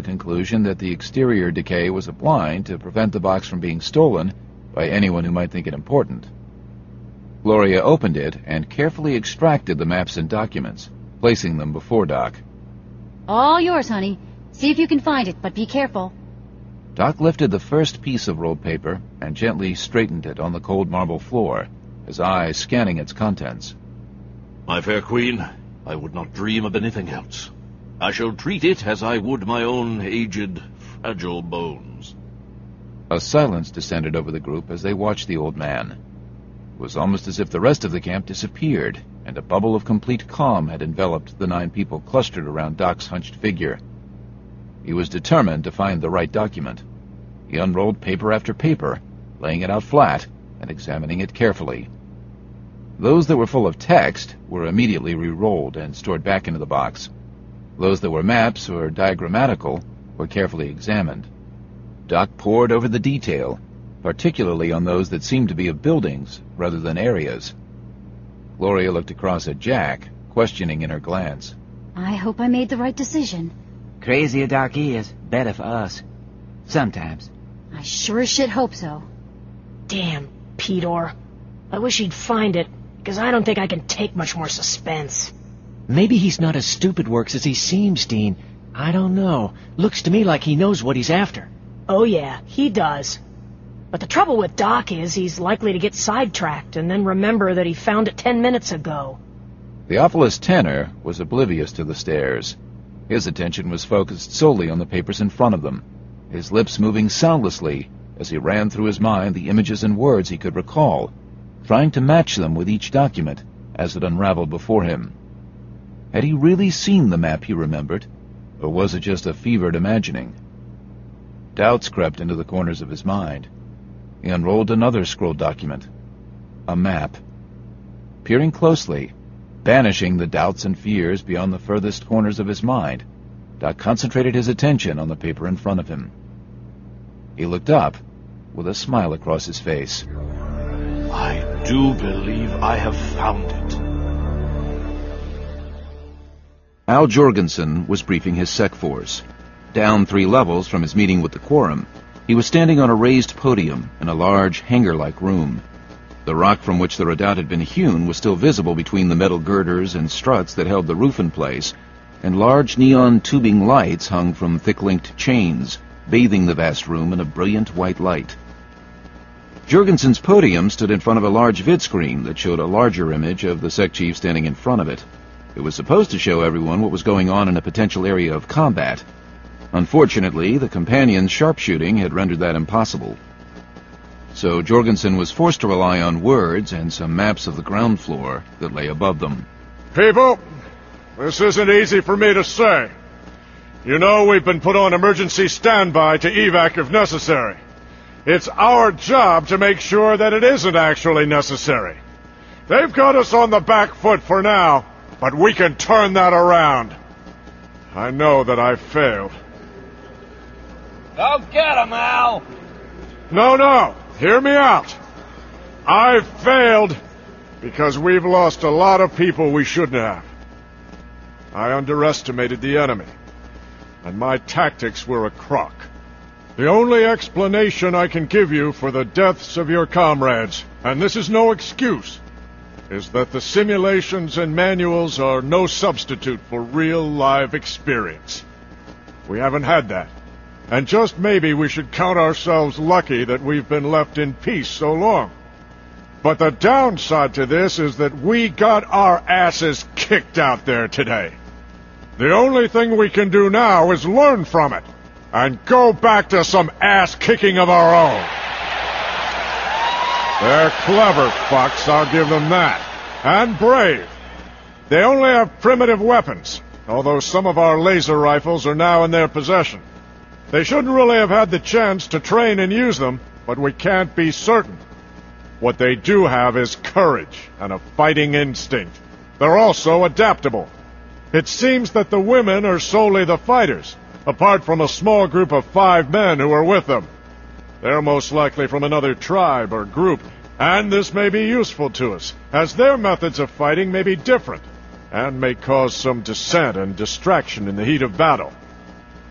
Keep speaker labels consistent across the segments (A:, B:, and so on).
A: the conclusion that the exterior decay was a blind to prevent the box from being stolen by anyone who might think it important. Gloria opened it and carefully extracted the maps and documents, placing them before Doc.
B: All yours, honey. See if you can find it, but be careful.
A: Doc lifted the first piece of rolled paper and gently straightened it on the cold marble floor, his eyes scanning its contents.
C: My fair queen, I would not dream of anything else. I shall treat it as I would my own aged, fragile bones.
A: A silence descended over the group as they watched the old man. It was almost as if the rest of the camp disappeared, and a bubble of complete calm had enveloped the 9 people clustered around Doc's hunched figure. He was determined to find the right document. He unrolled paper after paper, laying it out flat and examining it carefully. Those that were full of text were immediately re-rolled and stored back into the box. Those that were maps or diagrammatical were carefully examined. Doc pored over the detail, particularly on those that seemed to be of buildings rather than areas. Gloria looked across at Jack, questioning in her glance.
B: I hope I made the right decision.
D: Crazier Doc is, better for us. Sometimes.
B: I sure as shit hope so.
E: Damn, Peter. I wish he'd find it, because I don't think I can take much more suspense.
F: Maybe he's not as stupid works as he seems, Dean. I don't know. Looks to me like he knows what he's after.
E: Oh yeah, he does. But the trouble with Doc is he's likely to get sidetracked and then remember that he found it 10 minutes ago.
A: Theophilus Tanner was oblivious to the stares. His attention was focused solely on the papers in front of them, his lips moving soundlessly as he ran through his mind the images and words he could recall, trying to match them with each document as it unraveled before him. Had he really seen the map he remembered, or was it just a fevered imagining? Doubts crept into the corners of his mind. He unrolled another scrolled document. A map. Peering closely, banishing the doubts and fears beyond the furthest corners of his mind, Doc concentrated his attention on the paper in front of him. He looked up, with a smile across his face.
C: I do believe I have found it.
A: Al Jorgensen was briefing his sec force. Down 3 levels from his meeting with the quorum, he was standing on a raised podium in a large hangar-like room. The rock from which the redoubt had been hewn was still visible between the metal girders and struts that held the roof in place, and large neon tubing lights hung from thick-linked chains, bathing the vast room in a brilliant white light. Jorgensen's podium stood in front of a large vidscreen that showed a larger image of the sec chief standing in front of it. It was supposed to show everyone what was going on in a potential area of combat. Unfortunately, the companions' sharpshooting had rendered that impossible. So Jorgensen was forced to rely on words and some maps of the ground floor that lay above them.
G: People, this isn't easy for me to say. You know we've been put on emergency standby to evac if necessary. It's our job to make sure that it isn't actually necessary. They've got us on the back foot for now, but we can turn that around. I know that I've failed.
H: Go get him, Al!
G: No, hear me out. I've failed because we've lost a lot of people we shouldn't have. I underestimated the enemy, and my tactics were a crock. The only explanation I can give you for the deaths of your comrades, and this is no excuse, is that the simulations and manuals are no substitute for real live experience. We haven't had that. And just maybe we should count ourselves lucky that we've been left in peace so long. But the downside to this is that we got our asses kicked out there today. The only thing we can do now is learn from it and go back to some ass-kicking of our own. They're clever fucks, I'll give them that. And brave. They only have primitive weapons, although some of our laser rifles are now in their possession. They shouldn't really have had the chance to train and use them, but we can't be certain. What they do have is courage and a fighting instinct. They're also adaptable. It seems that the women are solely the fighters, apart from a small group of 5 men who are with them. They're most likely from another tribe or group, and this may be useful to us, as their methods of fighting may be different, and may cause some dissent and distraction in the heat of battle.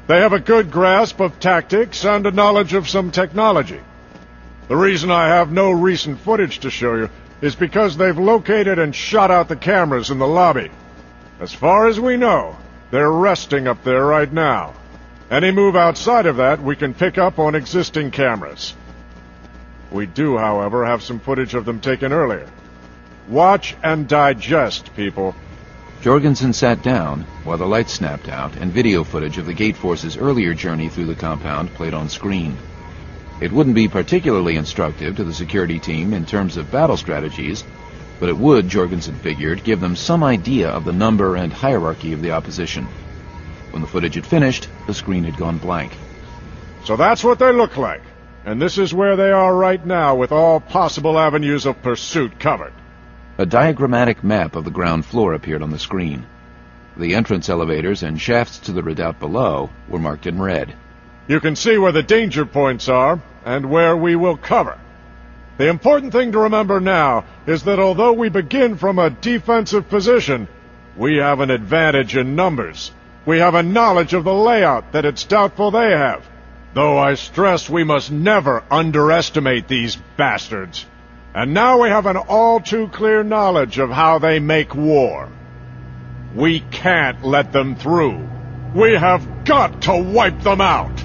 G: They have a good grasp of tactics and a knowledge of some technology. The reason I have no recent footage to show you is because they've located and shot out the cameras in the lobby. As far as we know, they're resting up there right now. Any move outside of that, we can pick up on existing cameras. We do, however, have some footage of them taken earlier. Watch and digest, people.
A: Jorgensen sat down while the lights snapped out and video footage of the Gate Force's earlier journey through the compound played on screen. It wouldn't be particularly instructive to the security team in terms of battle strategies, but it would, Jorgensen figured, give them some idea of the number and hierarchy of the opposition. When the footage had finished, the screen had gone blank.
G: So that's what they look like, and this is where they are right now with all possible avenues of pursuit covered.
A: A diagrammatic map of the ground floor appeared on the screen. The entrance elevators and shafts to the redoubt below were marked in red.
G: You can see where the danger points are, and where we will cover. The important thing to remember now is that although we begin from a defensive position, we have an advantage in numbers. We have a knowledge of the layout that it's doubtful they have. Though I stress we must never underestimate these bastards. And now we have an all-too-clear knowledge of how they make war. We can't let them through. We have got to wipe them out!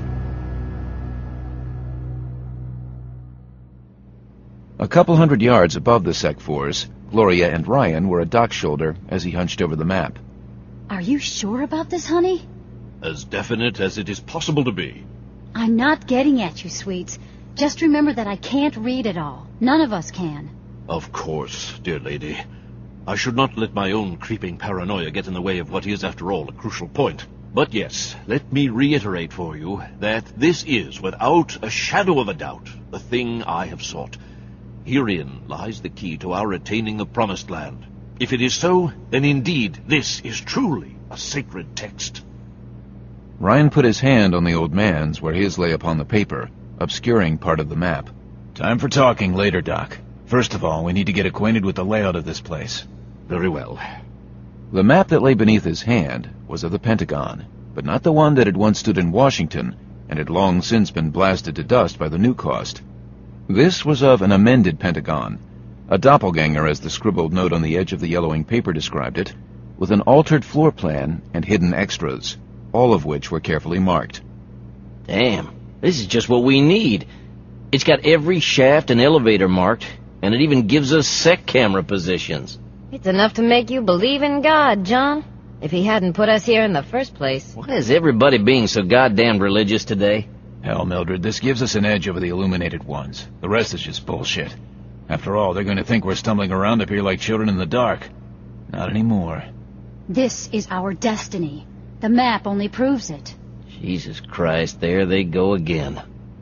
A: A couple hundred yards above the Sec Force, Gloria and Ryan were at Doc's shoulder as he hunched over the map.
B: Are you sure about this, honey?
C: As definite as it is possible to be.
B: I'm not getting at you, sweets. Just remember that I can't read it all. None of us can.
C: Of course, dear lady. I should not let my own creeping paranoia get in the way of what is, after all, a crucial point. But yes, let me reiterate for you that this is, without a shadow of a doubt, the thing I have sought. Herein lies the key to our attaining the Promised Land. If it is so, then indeed this is truly a sacred text.
A: Ryan put his hand on the old man's where his lay upon the paper, obscuring part of the map.
F: Time for talking later, Doc. First of all, we need to get acquainted with the layout of this place.
C: Very well.
A: The map that lay beneath his hand was of the Pentagon, but not the one that had once stood in Washington and had long since been blasted to dust by the new cost. This was of an amended Pentagon, a doppelganger as the scribbled note on the edge of the yellowing paper described it, with an altered floor plan and hidden extras, all of which were carefully marked.
I: Damn, this is just what we need. It's got every shaft and elevator marked, and it even gives us sec camera positions.
J: It's enough to make you believe in God, John. If he hadn't put us here in the first place.
I: Why is everybody being so goddamn religious today?
F: Hell, Mildred, this gives us an edge over the illuminated ones. The rest is just bullshit. After all, they're going to think we're stumbling around up here like children in the dark. Not anymore.
B: This is our destiny. The map only proves it.
I: Jesus Christ, there they go again.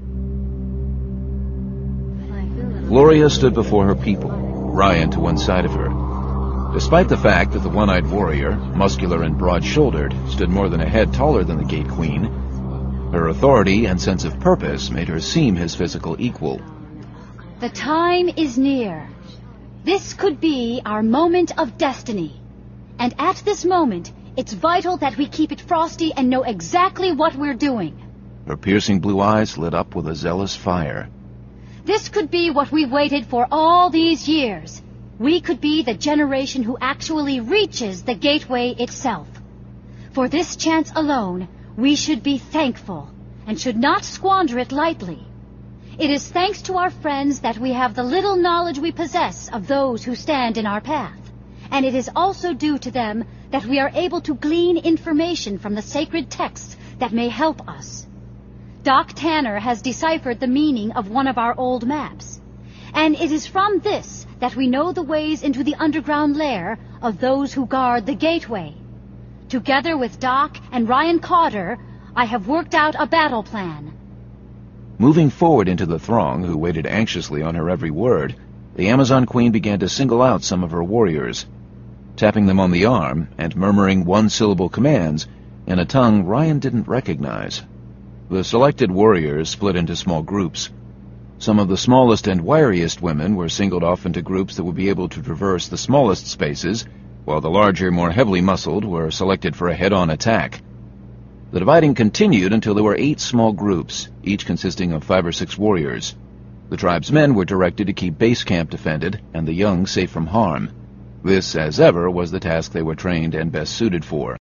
A: Gloria stood before her people, Ryan to one side of her. Despite the fact that the one-eyed warrior, muscular and broad-shouldered, stood more than a head taller than the Gate Queen, her authority and sense of purpose made her seem his physical equal.
B: The time is near. This could be our moment of destiny. And at this moment, it's vital that we keep it frosty and know exactly what we're doing.
A: Her piercing blue eyes lit up with a zealous fire.
B: This could be what we've waited for all these years. We could be the generation who actually reaches the gateway itself. For this chance alone, we should be thankful and should not squander it lightly. It is thanks to our friends that we have the little knowledge we possess of those who stand in our path. And it is also due to them that we are able to glean information from the sacred texts that may help us. Doc Tanner has deciphered the meaning of one of our old maps. And it is from this that we know the ways into the underground lair of those who guard the gateway. Together with Doc and Ryan Carter, I have worked out a battle plan.
A: Moving forward into the throng, who waited anxiously on her every word, the Amazon Queen began to single out some of her warriors, tapping them on the arm and murmuring one-syllable commands in a tongue Ryan didn't recognize. The selected warriors split into small groups. Some of the smallest and wiriest women were singled off into groups that would be able to traverse the smallest spaces, while the larger, more heavily muscled were selected for a head-on attack. The dividing continued until there were 8 small groups, each consisting of 5 or 6 warriors. The tribe's men were directed to keep base camp defended and the young safe from harm. This, as ever, was the task they were trained and best suited for.